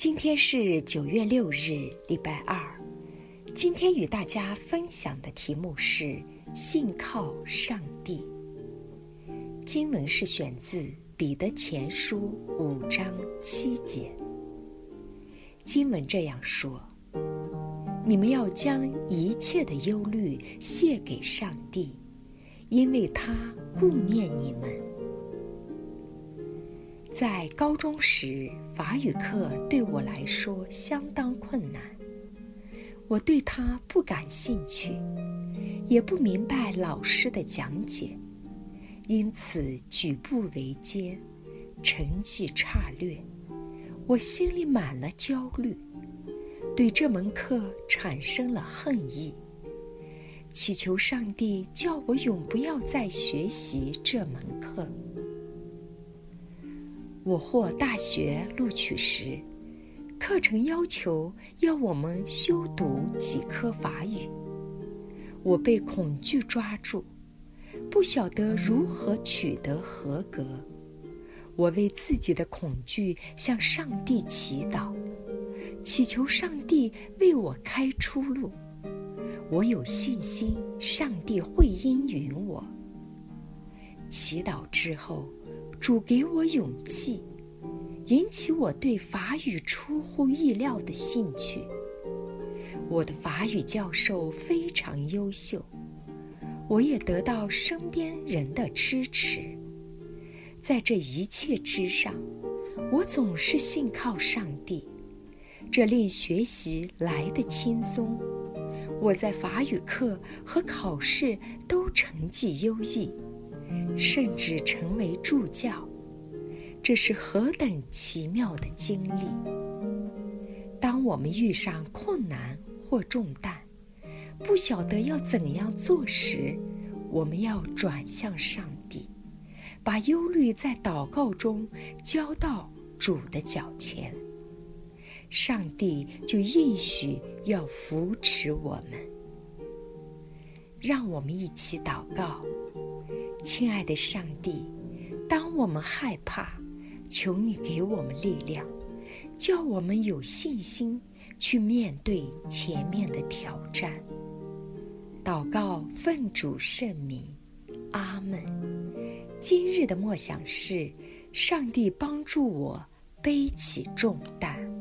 今天是9月6日，礼拜二。今天与大家分享的题目是信靠上帝。经文是选自彼得前书5章7节。经文这样说：你们要将一切的忧虑卸给上帝，因为他顾念你们。在高中时，法语课对我来说相当困难，我对它不感兴趣，也不明白老师的讲解，因此举步维艰，成绩差略。我心里满了焦虑，对这门课产生了恨意，祈求上帝叫我永不要再学习这门课。我获大学录取时，课程要求要我们修读几科法语。我被恐惧抓住，不晓得如何取得合格。我为自己的恐惧向上帝祈祷，祈求上帝为我开出路。我有信心上帝会应允我。祈祷之后，主给我勇气，引起我对法语出乎意料的兴趣。我的法语教授非常优秀，我也得到身边人的支持。在这一切之上，我总是信靠上帝，这令学习来得轻松。我在法语课和考试都成绩优异，甚至成为助教。这是何等奇妙的经历！当我们遇上困难或重担，不晓得要怎样做时，我们要转向上帝，把忧虑在祷告中交到主的脚前，上帝就应许要扶持我们。让我们一起祷告。亲爱的上帝，当我们害怕，求你给我们力量，叫我们有信心去面对前面的挑战。祷告奉主圣名，阿们。今日的默想是：上帝帮助我背起重担。